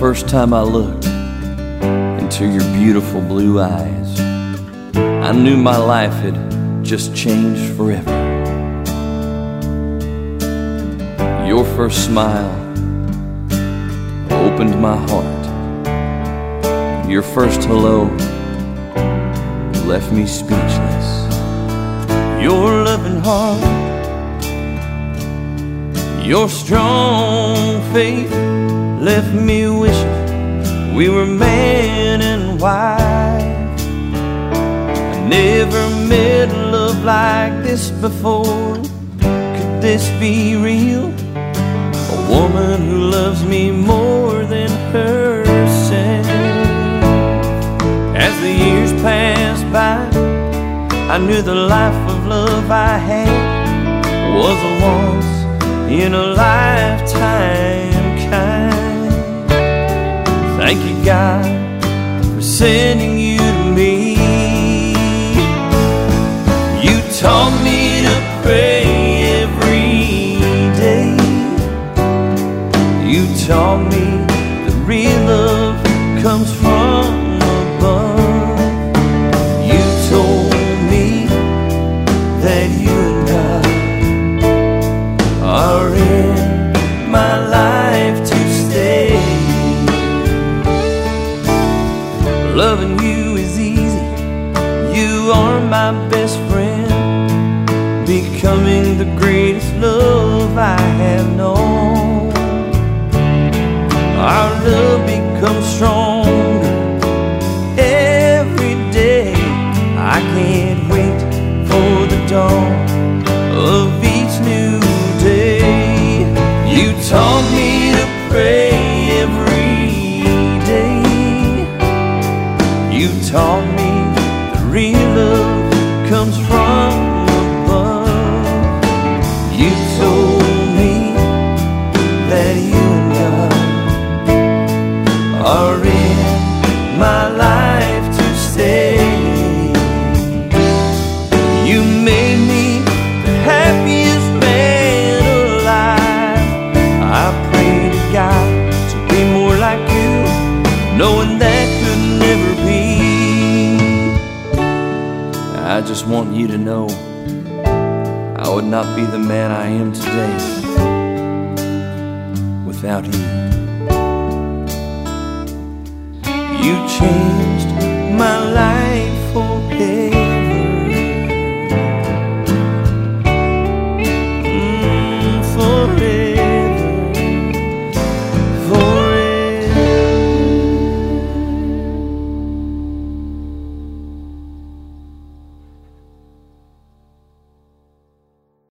first time I looked into your beautiful blue eyes, I knew my life had just changed forever. Your first smile opened my heart. Your first hello left me speechless. Your loving heart, your strong faith left me wishing we were man and wife. I never met love like this before. Could this be real? A woman who loves me more than herself. As the years passed by, I knew the life of love I had was a once in a lifetime kind. Thank you, God, for sending you to me. You taught me to pray every day. You taught me that real love comes from above. You told me that you and I are in my life to stay. Loving you is easy. You are my best friend. Becoming the greatest love I have known. Our love becomes stronger every day. I can't wait for the dawn of each new day. You taught me to pray every day. You taught me that real love comes from above. You told me that you and God are in my life to stay. You made me the happiest man alive. I pray to God to be more like you, knowing that could never be. I just want you to know I would not be the man I am today without you. You changed